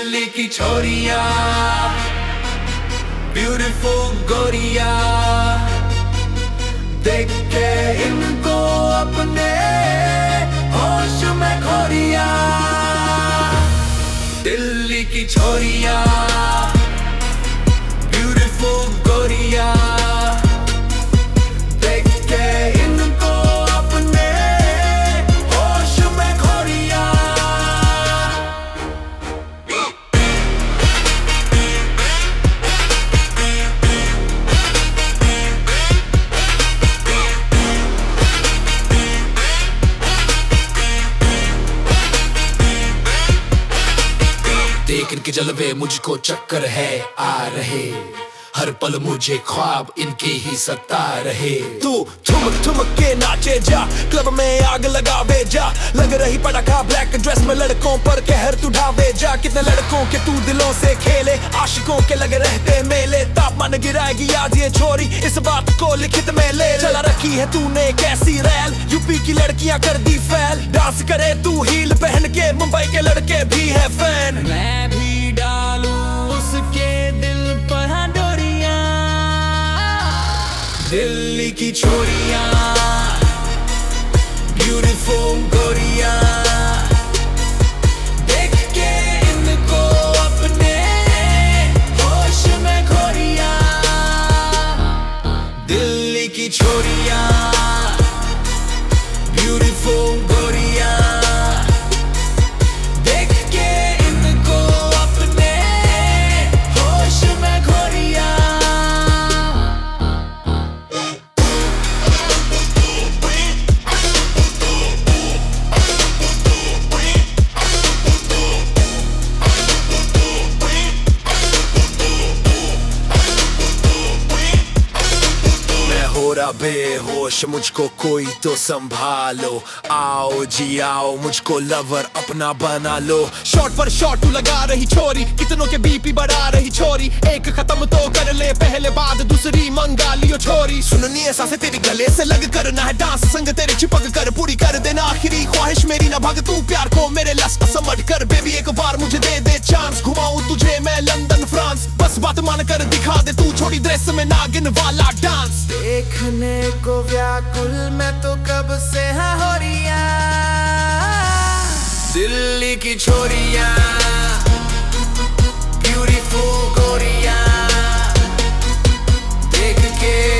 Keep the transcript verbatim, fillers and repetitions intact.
दिल्ली की छोरिया ब्यूटीफुल गोरिया, देख के इनको अपने होश में खोरिया। दिल्ली की छोरिया ब्यूटीफुल गोरिया, देख के इनको अपने होश में खोरिया। देख इनके जलवे मुझको चक्कर है आ रहे, हर पल मुझे ख्वाब इनके ही सता रहे। तू ठुमक ठुमक के नाचे जा, क्लब में आग लगावे जा, लग रही पटाखा ब्लैक ड्रेस में लड़कों पर कहर तू ढावे जा। कितने लड़कों के तू दिलों से खेले, आशिकों के लगे रहते मेले। तापमान गिराएगी आज ये छोरी, इस बात को लिखित में ले। चला रखी है तूने कैसी रैल, यूपी की लड़कियां कर दी फैल। डांस करे तू हील पहन के, मुंबई के लड़के भी है फैन। मैं भी डालूं उसके दिल पर डोरियां। दिल्ली की छोरिया ब्यूटीफुल गोरिया, देख के इनको अपने होश में खोरिया। दिल्ली की छोरिया ब्यूटीफुल गोरिया, देख के इनको अपने होश में खोरिया। हो रहा बेहोश, मुझको कोई तो संभालो। आओ जी आओ, मुझको लवर अपना बना लो। शॉट पर शॉट तू लगा रही छोरी, कितनों के बीपी बढ़ा रही छोरी। एक खत्म तो कर ले पहले, बाद दूसरी मंगा लियो छोरी। सुननी है सांसें तेरी गले से लग कर, ना है डांस संग तेरे चिपक कर। पूरी कर देना आखिरी ख्वाहिश मेरी, ना भाग तू प्यार को मेरे लस्ट समझ कर। बेबी एक बार मुझे दे दे चांस, घुमाऊं तुझे मैं लंदन फ्रांस। बस बात मान कर दिखा दे तू, छोड़ी ड्रेस में नागिन वाला डांस। देखने को व्याकुल मैं तो कब से हाँ हो रिया। दिल्ली की छोरिया ब्यूटीफुल गोरिया, देख के